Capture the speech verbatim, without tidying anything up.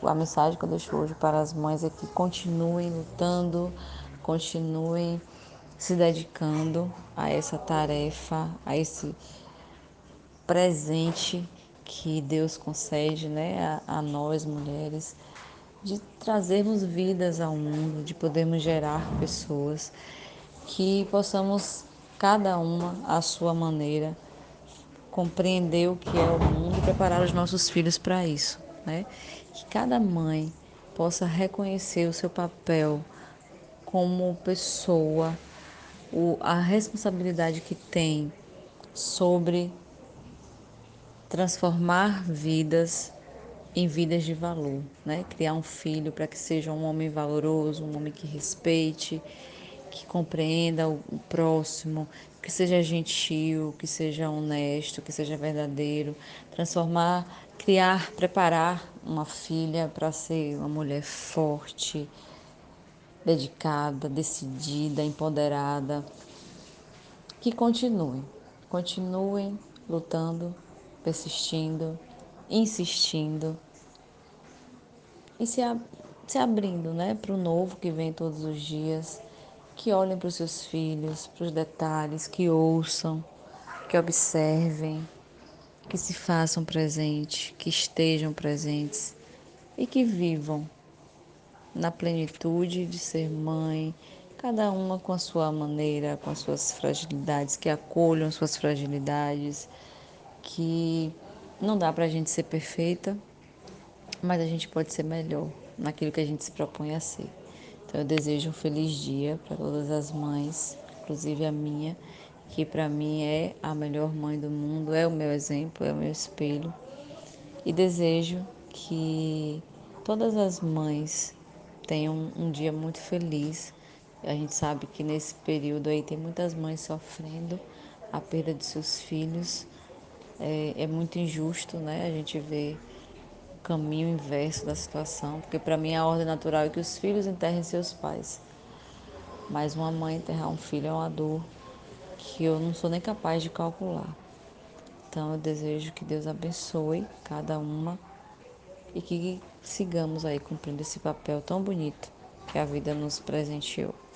a mensagem que eu deixo hoje para as mães é que continuem lutando, continuem se dedicando a essa tarefa, a esse presente que Deus concede, né, a, a nós mulheres, de trazermos vidas ao mundo, de podermos gerar pessoas, que possamos, cada uma à sua maneira, compreender o que é o mundo e preparar os nossos filhos para isso, né? Que cada mãe possa reconhecer o seu papel como pessoa, o, a responsabilidade que tem sobre transformar vidas em vidas de valor, né? Criar um filho para que seja um homem valoroso, um homem que respeite, que compreenda o, o próximo, que seja gentil, que seja honesto, que seja verdadeiro, transformar, criar, preparar uma filha para ser uma mulher forte, dedicada, decidida, empoderada, que continuem, continuem lutando, persistindo, insistindo e se, a, se abrindo, né, para o novo que vem todos os dias, que olhem para os seus filhos, para os detalhes, que ouçam, que observem, que se façam presentes, que estejam presentes e que vivam na plenitude de ser mãe, cada uma com a sua maneira, com as suas fragilidades, que acolham suas fragilidades, que não dá para a gente ser perfeita, mas a gente pode ser melhor naquilo que a gente se propõe a ser. Então eu desejo um feliz dia para todas as mães, inclusive a minha, que para mim é a melhor mãe do mundo, é o meu exemplo, é o meu espelho. E desejo que todas as mães tenham um dia muito feliz. A gente sabe que nesse período aí tem muitas mães sofrendo a perda de seus filhos. É, é muito injusto, né? A gente vê o caminho inverso da situação, porque para mim a ordem natural é que os filhos enterrem seus pais. Mas uma mãe enterrar um filho é uma dor que eu não sou nem capaz de calcular. Então eu desejo que Deus abençoe cada uma e que sigamos aí cumprindo esse papel tão bonito que a vida nos presenteou.